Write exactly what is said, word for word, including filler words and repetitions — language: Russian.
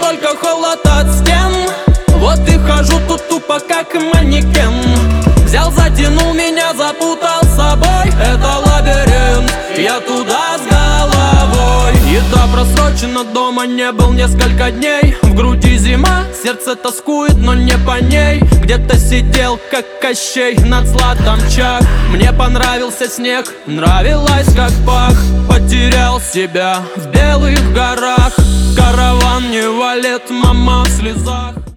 только холод от стен. Вот и хожу тут тупо как манекен. Взял, затянул меня, запутал с собой. Это лабиринт, я туда с головой. Еда просрочена, дома не был несколько дней. В груди зима, сердце тоскует, но не по ней. Где-то сидел, как Кощей, над златом чах. Мне понравился снег, нравилось как пах. Потерял себя в белых горах. Караван не валит, мама в слезах.